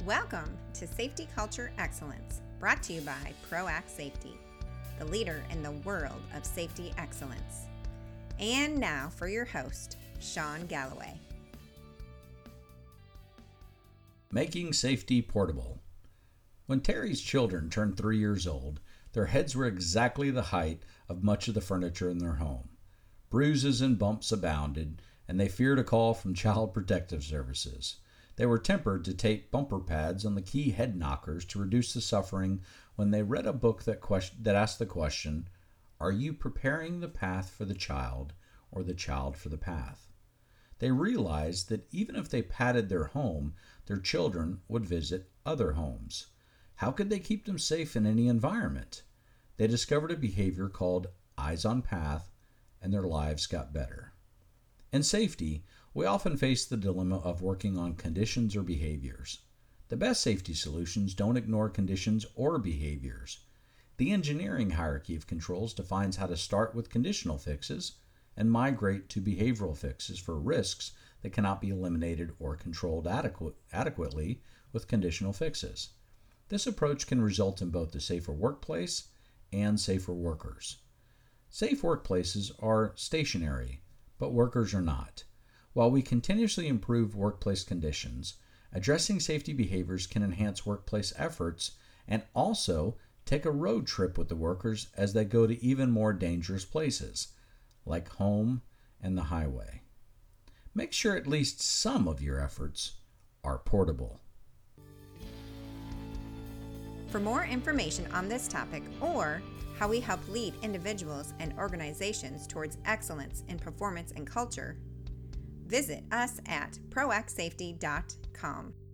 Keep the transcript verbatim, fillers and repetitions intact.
Welcome to Safety Culture Excellence, brought to you by ProAct Safety, the leader in the world of safety excellence. And now for your host, Sean Galloway. Making safety portable. When Terry's children turned three years old, their heads were exactly the height of much of the furniture in their home. Bruises and bumps abounded, and they feared a call from Child Protective Services. They were tempered to tape bumper pads on the key head knockers to reduce the suffering when they read a book that, question, that asked the question, are you preparing the path for the child or the child for the path? They realized that even if they padded their home, their children would visit other homes. How could they keep them safe in any environment? They discovered a behavior called eyes on path, and their lives got better. In safety, we often face the dilemma of working on conditions or behaviors. The best safety solutions don't ignore conditions or behaviors. The engineering hierarchy of controls defines how to start with conditional fixes and migrate to behavioral fixes for risks that cannot be eliminated or controlled adequate, adequately with conditional fixes. This approach can result in both a safer workplace and safer workers. Safe workplaces are stationary, but workers are not. While we continuously improve workplace conditions, addressing safety behaviors can enhance workplace efforts and also take a road trip with the workers as they go to even more dangerous places, like home and the highway. Make sure at least some of your efforts are portable. For more information on this topic or how we help lead individuals and organizations towards excellence in performance and culture, visit us at proact safety dot com.